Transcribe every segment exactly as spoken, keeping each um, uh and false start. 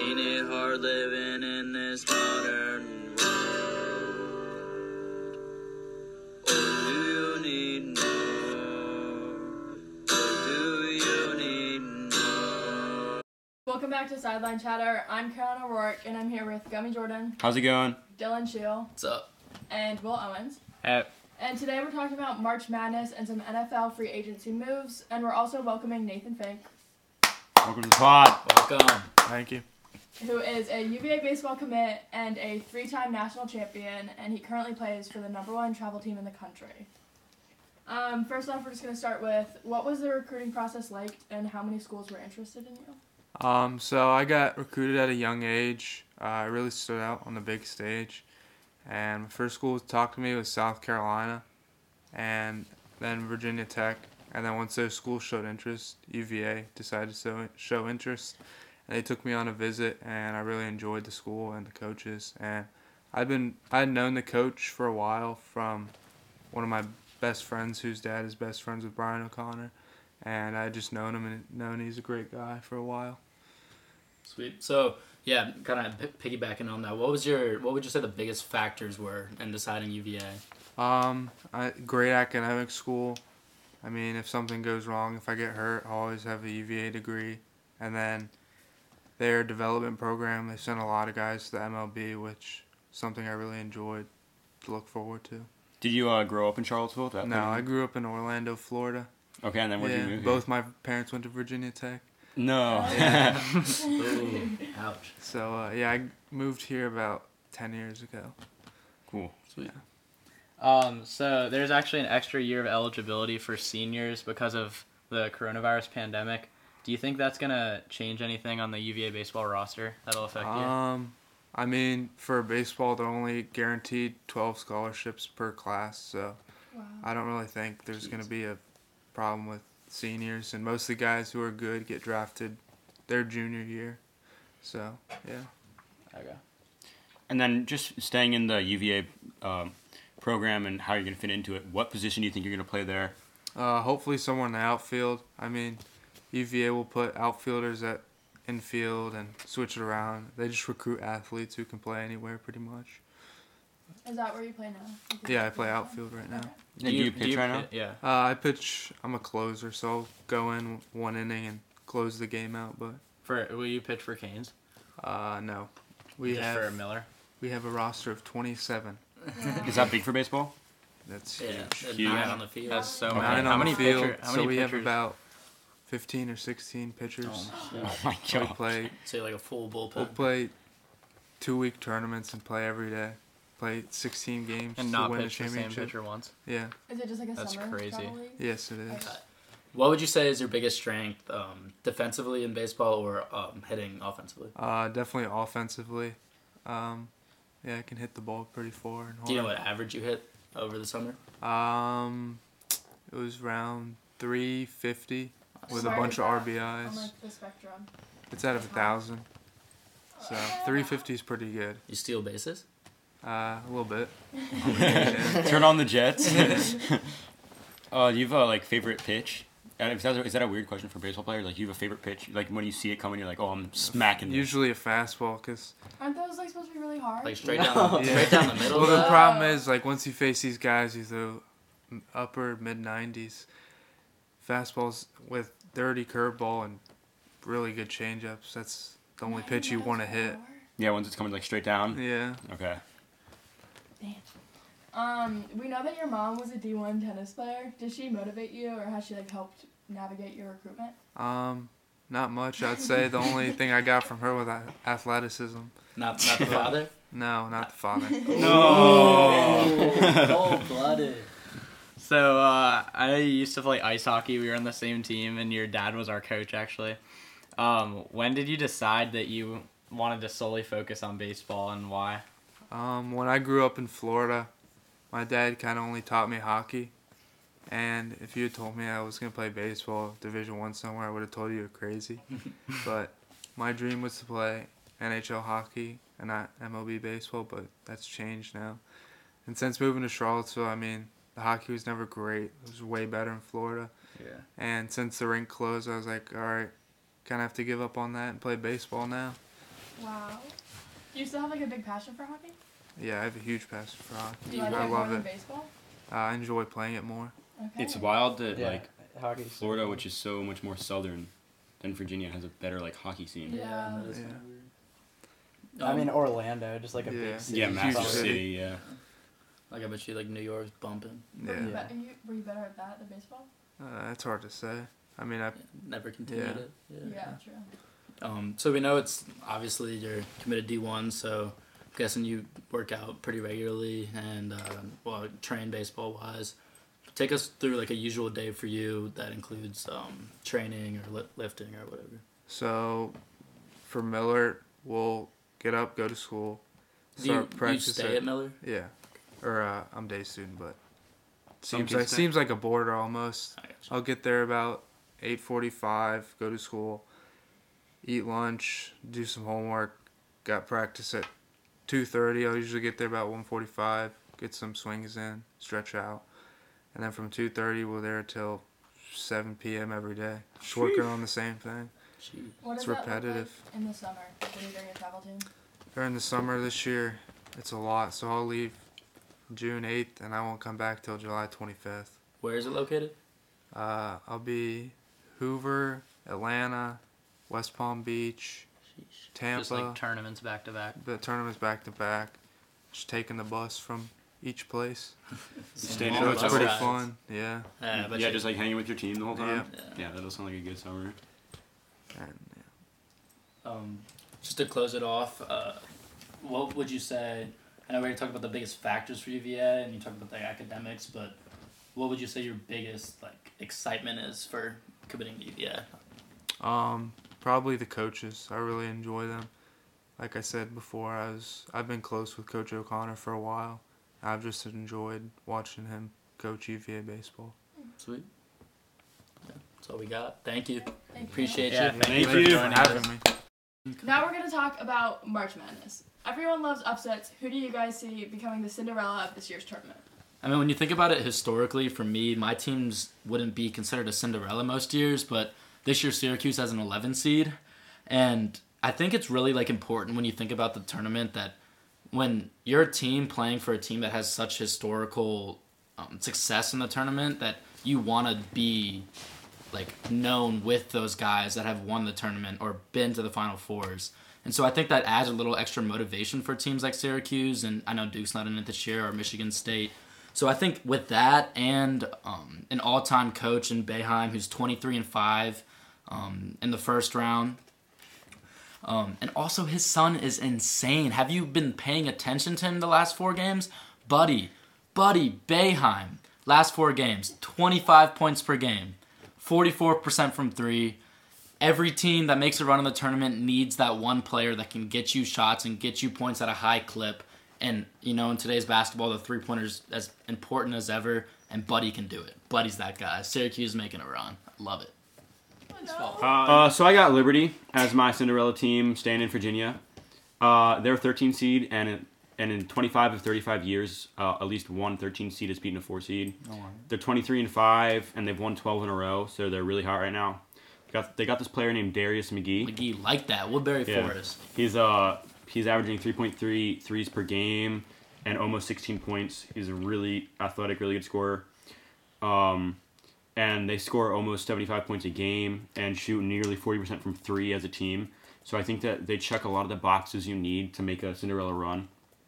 Ain't it hard living in this modern world? Or do you need more? Or do you need more? Welcome back to Sideline Chatter. I'm Karen O'Rourke, and I'm here with Gummy Jordan, How's it going? Dylan Shield, What's up? and Will Owens. Hey. And today we're talking about March Madness and some N F L free agency moves, and we're also welcoming Nathan Fink, Welcome to the pod. Welcome. Thank you. who is a U V A baseball commit and a three-time national champion, and he currently plays for the number one travel team in the country. Um, first off, we're just going to start with, what was the recruiting process like, and how many schools were interested in you? Um, so I got recruited at a young age. Uh, I really stood out on the big stage. And my first school to talk to me was South Carolina, and then Virginia Tech. And then once those schools showed interest, U V A decided to show, show interest. And they took me on a visit, and I really enjoyed the school and the coaches. And I'd been I had known the coach for a while from one of my best friends, whose dad is best friends with Brian O'Connor. And I had just known him and known he's a great guy for a while. Sweet. So, yeah, kind of p- piggybacking on that, what was your, what would you say the biggest factors were in deciding U V A? Um, I, great academic school. I mean, if something goes wrong, if I get hurt, I'll always have a U V A degree. And then their development program, they sent a lot of guys to the M L B, which is something I really enjoyed to look forward to. Did you uh, grow up in Charlottesville? That No, I grew up in Orlando, Florida. Okay, and then where yeah, did you move? both my parents went to Virginia Tech. No. Ooh, ouch. So, uh, yeah, I moved here about ten years ago. Cool. Sweet. Um, so there's actually an extra year of eligibility for seniors because of the coronavirus pandemic. Do you think that's going to change anything on the U V A baseball roster that'll affect you? Um, I mean, for baseball, they're only guaranteed twelve scholarships per class, so Wow. I don't really think there's Jeez. going to be a problem with seniors. And most of the guys who are good get drafted their junior year. So, yeah. Okay. And then just staying in the U V A um, program and how you're going to fit into it, what position do you think you're going to play there? Uh, hopefully somewhere in the outfield. I mean, U V A will put outfielders at infield and switch it around. They just recruit athletes who can play anywhere pretty much. Is that where you play now? Yeah, I play outfield right now. Okay. Do you, pitch right now? pit- Yeah. Uh, I pitch, I'm a closer, so I'll go in one inning and close the game out, but For will you pitch for Canes? uh, no. We Just have for Miller. we have a roster of twenty-seven. Wow. Is that big for baseball? That's Yeah, huge. and Huge. nine on the field. That's so Okay. many. Nine how on many the field, pitcher, how so many we have pitchers? about fifteen or sixteen pitchers. Oh, Oh my So we god. play so you're like a full We'll bullpen. play two-week tournaments and play every day. Play sixteen games and to not win a pitch the same championship. pitcher once. Yeah. Is it just like a That's summer crazy. travel league? Yes, it is. Okay. What would you say is your biggest strength um, defensively in baseball or um, hitting offensively? Uh, definitely offensively. Um, yeah, I can hit the ball pretty far and hard. Do you know what average you hit over the summer? Um, it was around three fifty with a Where bunch is of that R B Is. On like the spectrum. It's out of a thousand. So three fifty is pretty good. You steal bases? Uh, a little bit. Turn on the Jets. uh, do you have a like favorite pitch? Uh, Is that, is that a weird question for baseball players? Like, you have a favorite pitch? Like, when you see it coming, you're like, oh, I'm smacking this. Usually a fastball, cause Aren't those like supposed to be really hard? Like straight down, the, Yeah. straight down the middle. well, the though? problem is like once you face these guys, you throw upper mid nineties fastballs with dirty curveball and really good changeups. That's the only pitch you want to hit. Yeah, once it's coming like straight down. Yeah. Okay. Damn. Um, we know that your mom was a D one tennis player. Did she motivate you, or has she like helped navigate your recruitment? Um, not much. I'd say the only thing I got from her was a- athleticism. Not, not the father. No, not the father. No. Cold blooded. So uh, I used to play ice hockey. We were on the same team, and your dad was our coach actually. Um, when did you decide that you wanted to solely focus on baseball, and why? Um, when I grew up in Florida, my dad kind of only taught me hockey. And if you had told me I was going to play baseball, Division One somewhere, I would have told you you're crazy. But my dream was to play N H L hockey and not M L B baseball, but that's changed now. And since moving to Charlottesville, I mean, the hockey was never great. It was way better in Florida. Yeah. And since the rink closed, I was like, all right, kind of have to give up on that and play baseball now. Wow. Do you still have like a big passion for hockey? Yeah, I have a huge passion for hockey. Do you like I it more love than it. baseball? Uh, I enjoy playing it more. Okay. It's wild that Yeah, like hockey's so Florida, cool. which is so much more southern than Virginia, has a better like hockey scene. Yeah. that is Yeah. kinda weird. I mean Um, Orlando, just like a Yeah. big city. Yeah, Huge massive city. city. Yeah. like I bet you like New York's bumping. Were, you Yeah, be- you, were you better at that than baseball? uh, it's hard to say. I mean, I Never continued Yeah. it. Yeah, true. Um, so we know it's obviously you're committed D one, so I'm guessing you work out pretty regularly and uh, well train baseball wise. Take us through like a usual day for you that includes um, training or li- lifting or whatever. so for Miller, we'll get up, go to school, Do you, start you practice. stay at Miller? Yeah, or uh, I'm day student, but Some seems kids like stay. seems like a border almost. I got you. I'll get there about eight forty-five, go to school, eat lunch, do some homework, got practice at two thirty. I'll usually get there about one forty-five, get some swings in, stretch out. And then from two thirty, we're there till seven p.m. every day. Just working on the same thing. Jeez. What It's does that repetitive. look like in the summer when you're doing a travel team? During the summer this year, it's a lot. So I'll leave June eighth, and I won't come back till July twenty-fifth. Where is it located? Uh, I'll be Hoover, Atlanta, West Palm Beach, Sheesh. Tampa. Just like tournaments back to back. The tournaments back to back. Just taking the bus from each place. Staying Long in So it's bus pretty rides. fun. Yeah. Yeah, I bet Yeah, you- just like hanging with your team the whole time. Yeah. Yeah, that'll sound like a good summer. And, Um, just to close it off, uh, what would you say? I know we already talked about the biggest factors for U V A, and you talked about the academics, but what would you say your biggest like excitement is for committing to U V A? um, probably the coaches. I really enjoy them. Like I said before, I was I've been close with Coach O'Connor for a while. I've just enjoyed watching him coach U V A baseball. Sweet. Yeah, that's all we got. Thank you. Thank you. Appreciate Yeah, you. thank, Thank you for you. joining having us. me. Now we're going to talk about March Madness. Everyone loves upsets. Who do you guys see becoming the Cinderella of this year's tournament? I mean, when you think about it historically, for me, my teams wouldn't be considered a Cinderella most years, but this year Syracuse has an eleven seed, and I think it's really like important when you think about the tournament that when you're a team playing for a team that has such historical um, success in the tournament that you want to be like known with those guys that have won the tournament or been to the Final Fours. And so I think that adds a little extra motivation for teams like Syracuse, and I know Duke's not in it this year, or Michigan State. So I think with that and um, an all-time coach in Boeheim who's twenty-three and five um, in the first round, um, and also his son is insane. Have you been paying attention to him the last four games? Buddy, buddy, Boeheim, last four games, twenty-five points per game, forty-four percent from three. Every team that makes a run in the tournament needs that one player that can get you shots and get you points at a high clip. And, you know, in today's basketball, the three-pointer's as important as ever, and Buddy can do it. Buddy's that guy. Syracuse is making a run. I love it. No. Uh, so I got Liberty as my Cinderella team, staying in Virginia. Uh, they're a thirteen seed, and in, and in twenty-five of thirty-five years, uh, at least one thirteen seed has beaten a four seed. Oh, wow. They're twenty-three and five, and they've won twelve in a row, so they're really hot right now. They got they got this player named Darius McGee. McGee like that. Woodbury Yeah. Forest. He's uh he's averaging three point three threes per game and almost sixteen points. He's a really athletic, really good scorer. Um, and they score almost seventy-five points a game and shoot nearly forty percent from three as a team. So I think that they check a lot of the boxes you need to make a Cinderella run.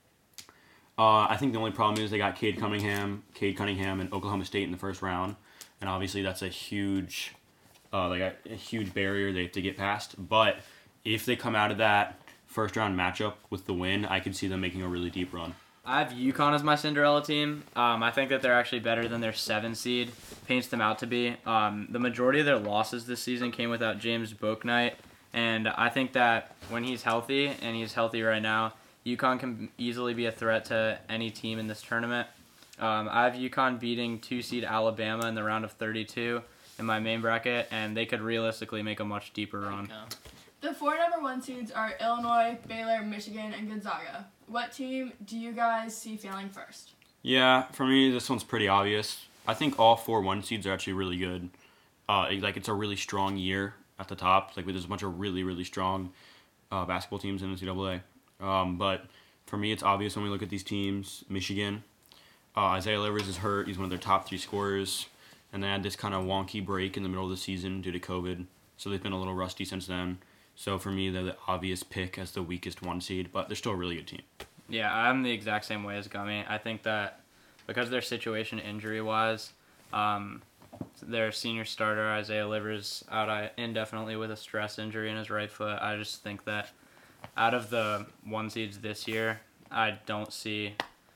Uh, I think the only problem is they got Cade Cunningham, Cade Cunningham, and Oklahoma State in the first round, and obviously that's a huge, uh, they got a huge barrier they have to get past. But if they come out of that first round matchup with the win, I could see them making a really deep run. I have UConn as my Cinderella team. Um, I think that they're actually better than their seven seed paints them out to be. Um, the majority of their losses this season came without James Bouknight, and I think that when he's healthy, and he's healthy right now, UConn can easily be a threat to any team in this tournament. Um, I have UConn beating two seed Alabama in the round of thirty-two in my main bracket, and they could realistically make a much deeper run. Yeah. The four number one seeds are Illinois, Baylor, Michigan, and Gonzaga. What team do you guys see failing first? Yeah, for me, this one's pretty obvious. I think all four one seeds are actually really good. Uh, like, it's a really strong year at the top. Like, there's a bunch of really, really strong uh, basketball teams in N C double A. Um, but for me, it's obvious when we look at these teams. Michigan, uh, Isaiah Livers is hurt. He's one of their top three scorers. And they had this kind of wonky break in the middle of the season due to COVID. So they've been a little rusty since then. So for me, they're the obvious pick as the weakest one seed, but they're still a really good team. Yeah, I'm the exact same way as Gummy. I think that because of their situation injury-wise, um, their senior starter, Isaiah Livers, out indefinitely with a stress injury in his right foot. I just think that out of the one seeds this year, I don't see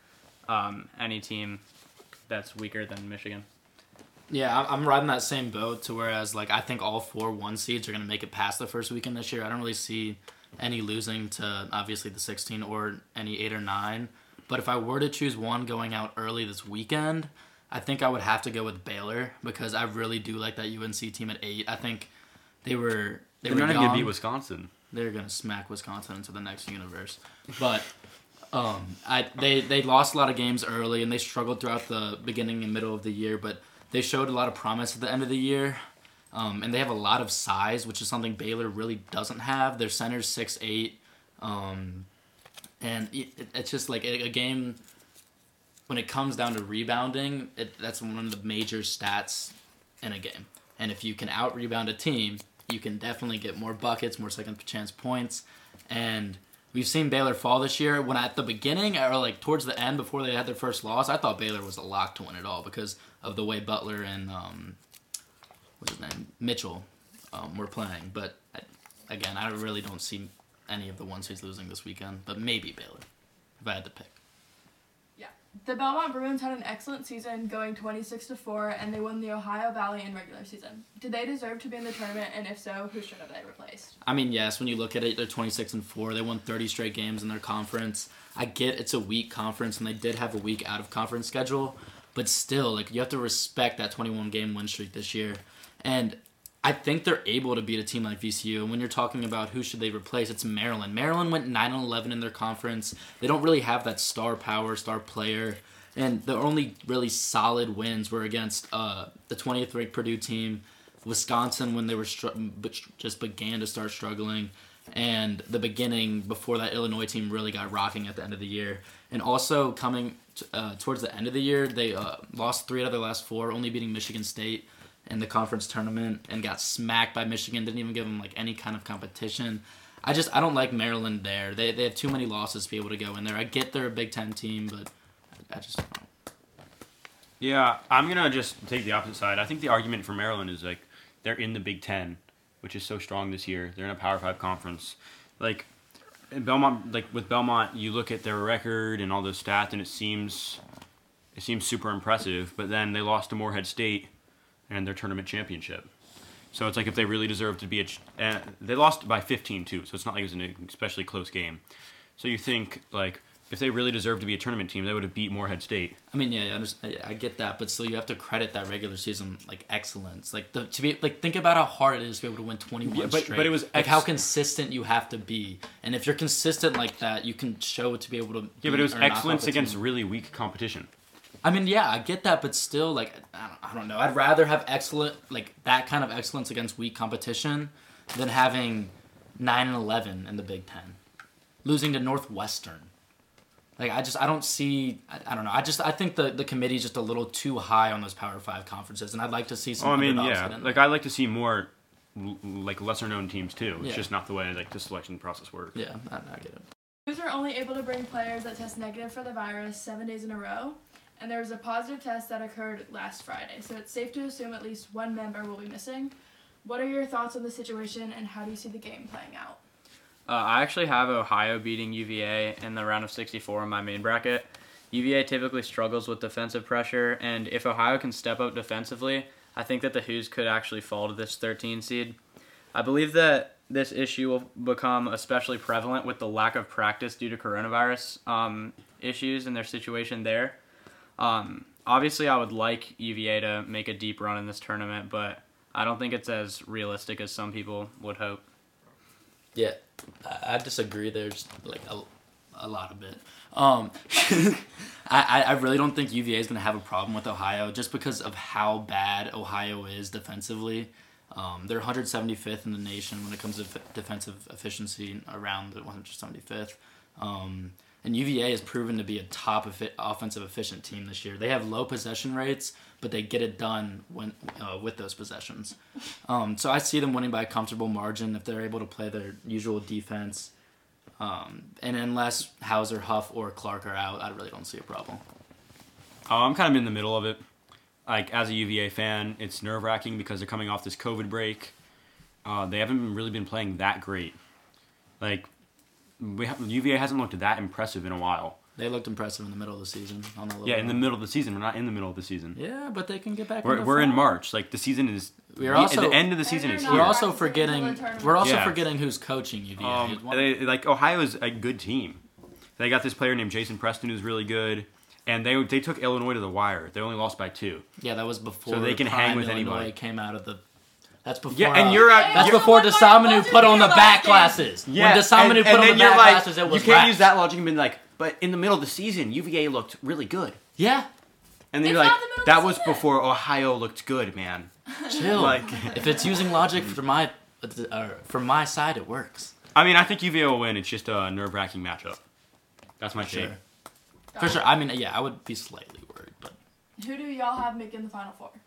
um, any team that's weaker than Michigan. Yeah, I'm riding that same boat to whereas, like, I think all four one seeds are going to make it past the first weekend this year. I don't really see any losing to, obviously, the sixteen or any eight or nine. But if I were to choose one going out early this weekend, I think I would have to go with Baylor because I really do like that U N C team at eight. I think they were they They're were not even young. going to beat Wisconsin. They're going to smack Wisconsin into the next universe. But um, I they, they lost a lot of games early, and they struggled throughout the beginning and middle of the year, but they showed a lot of promise at the end of the year, um, and they have a lot of size, which is something Baylor really doesn't have. Their center's six eight, um, and it, it's just like a, a game, when it comes down to rebounding, it, that's one of the major stats in a game. And if you can out-rebound a team, you can definitely get more buckets, more second-chance points, and we've seen Baylor fall this year. When at the beginning, or like towards the end before they had their first loss, I thought Baylor was a lock to win it all because of the way Butler and um, what's his name Mitchell um, were playing. But I, again, I really don't see any of the one seeds losing this weekend. But maybe Baylor, if I had to pick. Yeah. The Belmont Bruins had an excellent season, going twenty-six to four, and they won the Ohio Valley in regular season. Did they deserve to be in the tournament, and if so, who should have they replaced? I mean, yes, when you look at it, they're twenty-six and four. They won thirty straight games in their conference. I get it's a weak conference, and they did have a weak out-of-conference schedule, but still, like, you have to respect that twenty-one game win streak this year. And I think they're able to beat a team like V C U. And when you're talking about who should they replace, it's Maryland. Maryland went nine and eleven in their conference. They don't really have that star power, star player. And the only really solid wins were against uh, the twentieth ranked Purdue team, Wisconsin when they were str- just began to start struggling, and the beginning before that Illinois team really got rocking at the end of the year. And also coming t- uh, towards the end of the year, they uh, lost three out of their last four, only beating Michigan State in the conference tournament, and got smacked by Michigan. Didn't even give them like any kind of competition. I just I don't like Maryland there. They they have too many losses to be able to go in there. I get they're a Big Ten team, but I just don't. Yeah, I'm going to just take the opposite side. I think the argument for Maryland is, like, they're in the Big Ten, which is so strong this year. They're in a Power five conference. Like, in Belmont, like, with Belmont, you look at their record and all those stats, and it seems it seems super impressive, but then they lost to Morehead State and their tournament championship. So it's like if they really deserve to be a... Ch- uh, they lost by fifteen, too, so it's not like it was an especially close game. So you think, like... If they really deserved to be a tournament team, they would have beat Morehead State. I mean, yeah, I, understand, I get that, but still, you have to credit that regular season like excellence. Like the, to be like, think about how hard it is to be able to win twenty-one Yeah, but- straight. but it was like ex- how consistent you have to be, and if you're consistent like that, you can show to be able to. Yeah, but it was beat or knock excellence off a against team. really weak competition. I mean, yeah, I get that, but still, like, I don't, I don't know. I'd rather have excellent, like that kind of excellence against weak competition than having nine and eleven in the Big Ten, losing to Northwestern. Like, I just, I don't see, I, I don't know. I just, I think the, the committee's just a little too high on those Power Five conferences, and I'd like to see some Oh, I mean, underdogs yeah. get in Like, there. I like to see more, l- like, lesser-known teams, too. It's Yeah. just not the way, like, the selection process works. Yeah, I, I get it. Crews are only able to bring players that test negative for the virus seven days in a row, and there was a positive test that occurred last Friday, so it's safe to assume at least one member will be missing. What are your thoughts on the situation, and how do you see the game playing out? Uh, I actually have Ohio beating U V A in the round of sixty-four in my main bracket. U V A typically struggles with defensive pressure, and if Ohio can step up defensively, I think that the Hoos could actually fall to this thirteen seed. I believe that this issue will become especially prevalent with the lack of practice due to coronavirus um, issues and their situation there. Um, obviously, I would like U V A to make a deep run in this tournament, but I don't think it's as realistic as some people would hope. Yeah, I, I disagree. There's like a, a lot of it. Um, I, I really don't think U V A is going to have a problem with Ohio just because of how bad Ohio is defensively. Um, they're one hundred seventy-fifth in the nation when it comes to f- defensive efficiency, around the one hundred seventy-fifth. Um, and U V A has proven to be a top efi- offensive efficient team this year. They have low possession rates, but they get it done when uh, with those possessions. Um, so I see them winning by a comfortable margin if they're able to play their usual defense. Um, and unless Hauser, Huff, or Clark are out, I really don't see a problem. Uh, I'm kind of in the middle of it. Like, as a U V A fan, it's nerve-wracking because they're coming off this COVID break. Uh, they haven't really been playing that great. Like, we have, U V A hasn't looked that impressive in a while. They looked impressive in the middle of the season. On the Yeah, in the middle of the season. We're not in the middle of the season. Yeah, but they can get back. We're, in the we're in form. March. Like, the season is... We're the, also- the end of the And season they're is not We're here. also practicing forgetting. until the tournament. We're also Yeah. forgetting who's coaching U V A. Um, One- they, like, Ohio is a good team. They got this player named Jason Preston who's really good. And they they took Illinois to the wire. They only lost by two. yeah, that was before. So they can hang Prime with Illinois anybody. Came out of the. That's before. Yeah, and uh, you're out... Hey, That's you're before the one by Desamanu buzzer put on the beater back last game. classes. Yeah, When Desamanu and, put and on then the you're back like, classes, it was you can't wraps. use that logic and be like, but in the middle of the season, U V A looked really good. Yeah, And then It's you're like, not the middle of that the was season. before Ohio looked good, man. chill. Like- if it's using logic for my, uh, for my side, it works. I mean, I think U V A will win. It's just a nerve-wracking matchup. That's my take. Sure. For sure. I mean, yeah, I would be slightly worried, but Who do y'all have making the Final Four?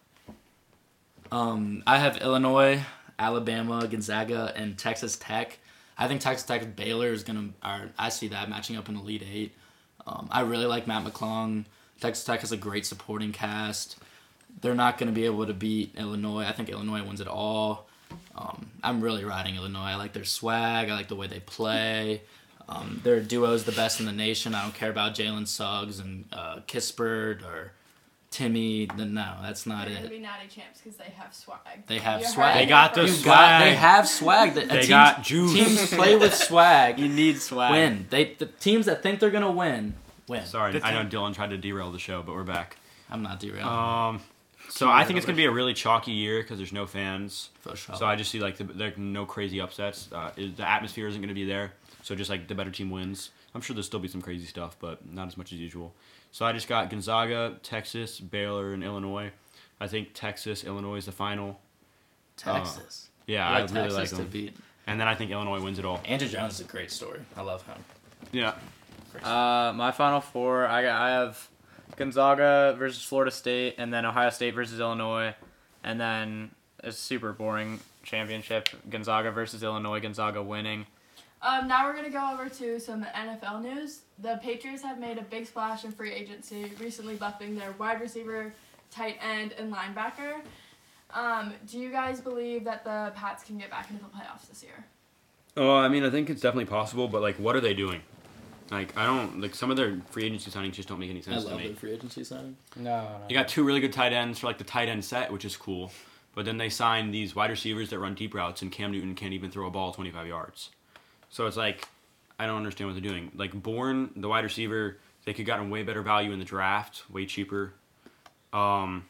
um, I have Illinois, Alabama, Gonzaga, and Texas Tech. I think Texas Tech and Baylor is gonna. Are, I see that matching up in Elite Eight. Um, I really like Matt McClung. Texas Tech has a great supporting cast. They're not going to be able to beat Illinois. I think Illinois wins it all. Um, I'm really riding Illinois. I like their swag. I like the way they play. Um, their duo is the best in the nation. I don't care about Jalen Suggs and uh, Kispert or Timmy. No, that's not They're gonna it. be natty champs because they have swag. They have You swag. heard They it got here the You first. swag. got, they have swag. The, They teams, got juice. Teams play with swag. You need swag. Win. They the teams that think they're gonna win win. Sorry, The I know team- Dylan tried to derail the show, but we're back. I'm not derailing. Um, so I think it's going to be a really chalky year because there's no fans. for sure. So I just see like the, there no crazy upsets. Uh, it- the atmosphere isn't going to be there. So just like the better team wins. I'm sure there'll still be some crazy stuff, but not as much as usual. So I just got Gonzaga, Texas, Baylor, and Illinois. I think Texas, Illinois is the final. Texas. Yeah, I I, like really Texas like to them. beat. And then I think Illinois wins it all. Andrew Jones is a great story. I love him. Yeah. Uh, my Final Four, I got, I have Gonzaga versus Florida State, and then Ohio State versus Illinois, and then a super boring championship, Gonzaga versus Illinois, Gonzaga winning. Um, now we're gonna go over to some N F L news. The Patriots have made a big splash in free agency, recently buffing their wide receiver, tight end, and linebacker. Um, do you guys believe that the Pats can get back into the playoffs this year? Oh, I mean, I think it's definitely possible, but like, what are they doing? Like, I don't like some of their free agency signings just don't make any I sense to love me. their free agency signing. No, no. You got two really good tight ends for like the tight end set, which is cool. But then they signed these wide receivers that run deep routes, and Cam Newton can't even throw a ball twenty-five yards. So it's like, I don't understand what they're doing. Like Bourne, the wide receiver, they could gotten way better value in the draft, way cheaper. Um.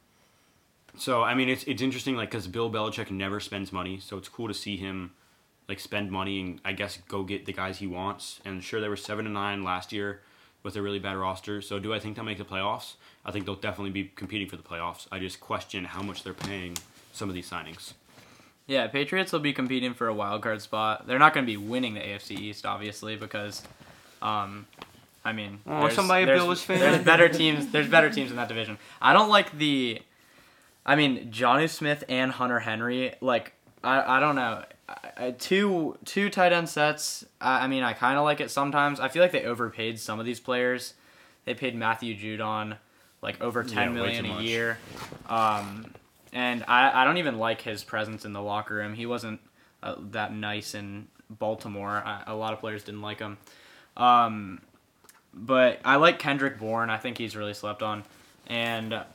So I mean, it's it's interesting, like because Bill Belichick never spends money, so it's cool to see him like spend money and I guess go get the guys he wants. And sure, they were seven and nine last year with a really bad roster. So do I think they'll make the playoffs? I think they'll definitely be competing for the playoffs. I just question how much they're paying some of these signings. Yeah, Patriots will be competing for a wild card spot. They're not going to be winning the A F C East, obviously, because, um, I mean, Oh, there's, somebody a there's, Bills fan. there's better teams. There's better teams in that division. I don't like the, I mean, Jonnu Smith and Hunter Henry. Like, I, I don't know, I, I, two two tight end sets. I, I mean, I kind of like it sometimes. I feel like they overpaid some of these players. They paid Matthew Judon like over ten Yeah, way million too a much. year. Um, And I, I don't even like his presence in the locker room. He wasn't uh, that nice in Baltimore. I, a lot of players didn't like him. Um, but I like Kendrick Bourne. I think he's really slept on. And, uh,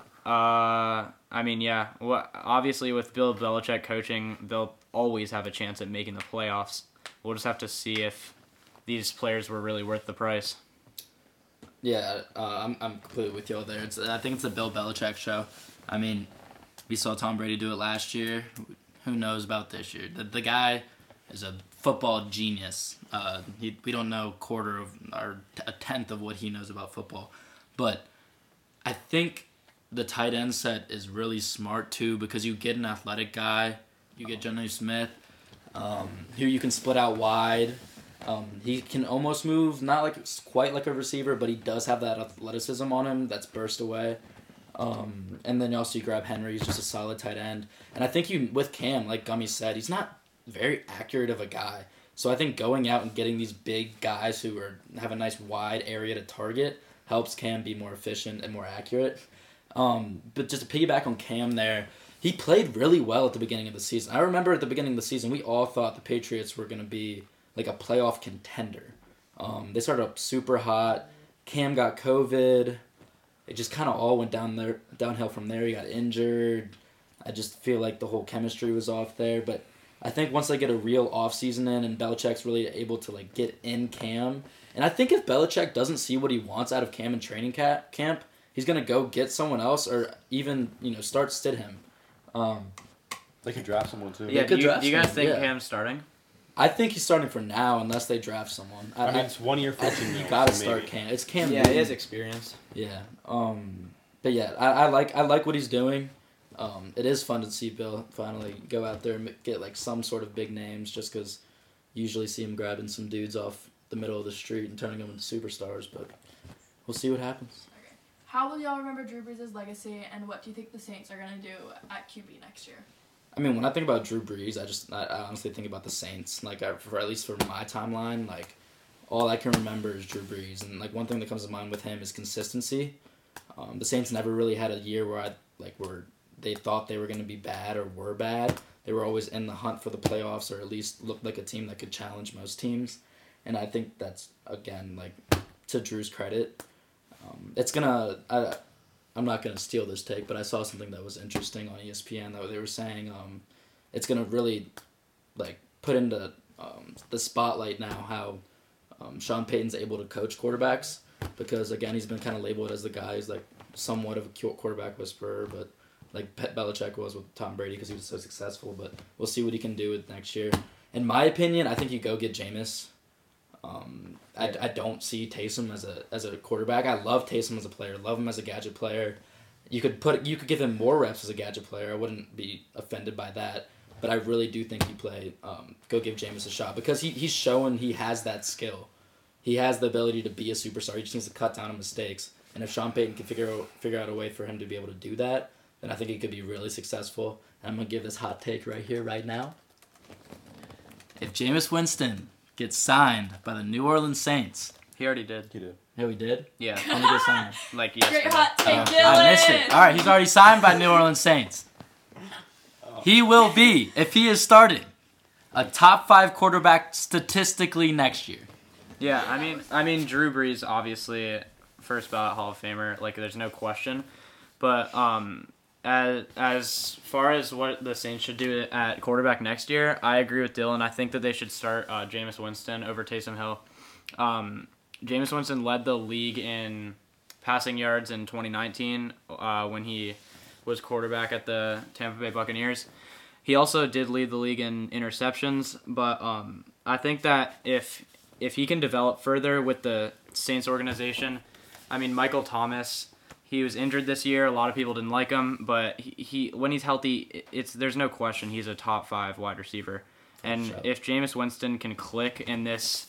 I mean, yeah, well, obviously with Bill Belichick coaching, they'll always have a chance at making the playoffs. We'll just have to see if these players were really worth the price. Yeah, uh, I'm I'm completely with you all there. It's I think it's the Bill Belichick show. I mean, we saw Tom Brady do it last year. Who knows about this year? The, the guy is a football genius. Uh, he, we don't know a quarter of or a tenth of what he knows about football, but I think the tight end set is really smart too because you get an athletic guy You get Jonnu Smith, um, who you can split out wide. Um, he can almost move, not like quite like a receiver, but he does have that athleticism on him that's burst away. Um, and then also you grab Henry, he's just a solid tight end. And I think you with Cam, like Gummy said, he's not very accurate of a guy. So I think going out and getting these big guys who are have a nice wide area to target helps Cam be more efficient and more accurate. Um, but just to piggyback on Cam there, he played really well at the beginning of the season. I remember at the beginning of the season, we all thought the Patriots were going to be like a playoff contender. Um, they started up super hot. Cam got COVID. It just kind of all went down there, downhill from there. He got injured. I just feel like the whole chemistry was off there. But I think once they get a real offseason in and Belichick's really able to like get in Cam, and I think if Belichick doesn't see what he wants out of Cam in training ca- camp, he's gonna go get someone else or even you know start Stidham. Um, They could draft someone too. Yeah, could do you, draft do you guys someone, think yeah. Cam's starting? I think he's starting for now unless they draft someone. I, I mean, I, it's one year, I fourteen think you mil, gotta so start maybe. Cam. It's Cam. Yeah, Newton. he has experience. Yeah. Um. But yeah, I, I like I like what he's doing. Um. It is fun to see Bill finally go out there and get like some sort of big names, just because you usually see him grabbing some dudes off the middle of the street and turning them into superstars. But we'll see what happens. How will y'all remember Drew Brees' legacy, and what do you think the Saints are going to do at Q B next year? I mean, when I think about Drew Brees, I just I, I honestly think about the Saints. Like, I, for at least for my timeline, like all I can remember is Drew Brees, and like one thing that comes to mind with him is consistency. Um, the Saints never really had a year where I like were they thought they were going to be bad or were bad. They were always in the hunt for the playoffs, or at least looked like a team that could challenge most teams. And I think that's again like to Drew's credit. Um, it's gonna. I, I'm not gonna steal this take, but I saw something that was interesting on E S P N that they were saying um, it's gonna really like put into um, the spotlight now how um, Sean Payton's able to coach quarterbacks, because again he's been kind of labeled as the guy who's like somewhat of a quarterback whisperer, but like Pet Belichick was with Tom Brady because he was so successful. But we'll see what he can do with next year. In my opinion, I think you go get Jameis. Um, I, I don't see Taysom as a as a quarterback. I love Taysom as a player. Love him as a gadget player. You could put you could give him more reps as a gadget player. I wouldn't be offended by that. But I really do think you play. Um, go give Jameis a shot because he he's showing he has that skill. He has the ability to be a superstar. He just needs to cut down on mistakes. And if Sean Payton can figure out figure out a way for him to be able to do that, then I think he could be really successful. And I'm gonna give this hot take right here, right now. If Jameis Winston gets signed by the New Orleans Saints. He already did. He did. Yeah, we did? Yeah, When did he get signed? like Great yesterday. hot take, Uh, Dylan! I missed it. All right, he's already signed by New Orleans Saints. He will be, if he is started, a top five quarterback statistically next year. Yeah, I mean, I mean, Drew Brees obviously first ballot Hall of Famer. Like, there's no question. But um, as as far as what the Saints should do at quarterback next year, I agree with Dylan. I think that they should start uh, Jameis Winston over Taysom Hill. Um, Jameis Winston led the league in passing yards in twenty nineteen uh, when he was quarterback at the Tampa Bay Buccaneers. He also did lead the league in interceptions, but um, I think that if if he can develop further with the Saints organization, I mean, Michael Thomas, he was injured this year. A lot of people didn't like him, but he, he when he's healthy, it's there's no question he's a top five wide receiver. And Sure. if Jameis Winston can click in this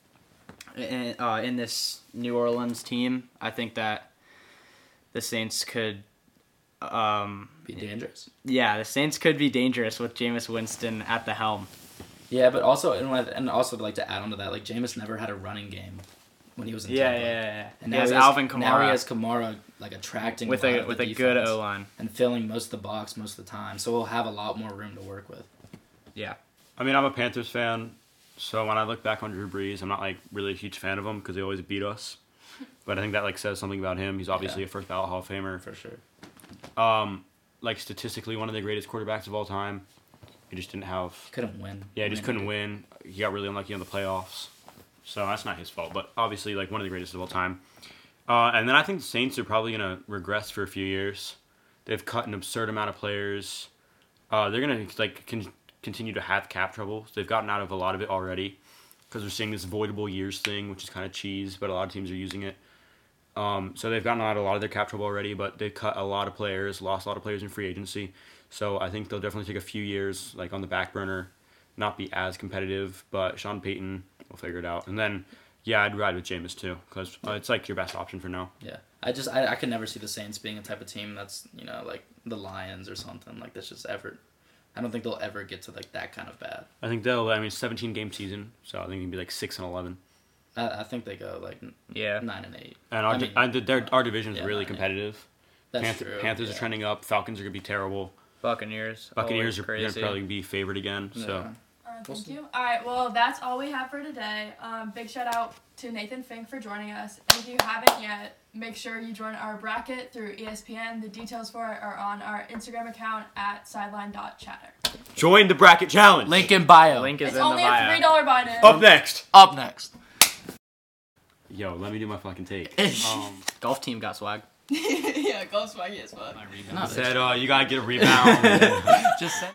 in, uh, in this New Orleans team, I think that the Saints could, um, Be dangerous. yeah, the Saints could be dangerous with Jameis Winston at the helm. Yeah, but also, and what- and also like to add on to that, like Jameis never had a running game when he was in Yeah, Tampa. yeah, yeah. And he now has he Alvin Kamara Now he has Kamara like attracting with a, lot a of with the a good defense O line. and filling most of the box most of the time. So we'll have a lot more room to work with. Yeah. I mean, I'm a Panthers fan, so when I look back on Drew Brees, I'm not like really a huge fan of him because they always beat us. But I think that like says something about him. He's obviously Yeah. a first ballot Hall of Famer. For sure. Um, like statistically, one of the greatest quarterbacks of all time. He just didn't have. He couldn't win. Yeah, he just couldn't win. He got really unlucky in the playoffs. So that's not his fault, but obviously like one of the greatest of all time. Uh, and then I think the Saints are probably gonna regress for a few years. They've cut an absurd amount of players. Uh, they're gonna like con- continue to have cap trouble. They've gotten out of a lot of it already because they're seeing this voidable years thing, which is kind of cheese, but a lot of teams are using it. Um, so they've gotten out of a lot of their cap trouble already, but they've cut a lot of players, lost a lot of players in free agency. So I think they'll definitely take a few years, like on the back burner, not be as competitive. But Sean Payton will figure it out. And then, yeah, I'd ride with Jameis too, because uh, it's like your best option for now. Yeah, I just I, I could never see the Saints being a type of team that's, you know, like the Lions or something like that's just ever. I don't think they'll ever get to like that kind of bad. I think they'll. I mean, seventeen game season, so I think it'll be like six and eleven. I, I think they go like Yeah. nine and eight. And our I di- mean, and the- their our division is yeah, really nine and eight. competitive. That's Panther- true. Panthers yeah. are trending up. Falcons are gonna be terrible. Buccaneers. Buccaneers always are gonna crazy. probably be favored again. So. Yeah. Uh, We'll thank see. you. All right, well, that's all we have for today. Um, big shout out to Nathan Fink for joining us. And if you haven't yet, make sure you join our bracket through E S P N. The details for it are on our Instagram account at sideline dot chatter. Join the bracket challenge. Link in bio. Link is It's in only the a bio. three dollar buy-in. Up next. Up next. Yo, let me do my fucking take. Um, Golf team got swag. yeah, go swaggy as fuck. No, said uh, you gotta get a rebound. just send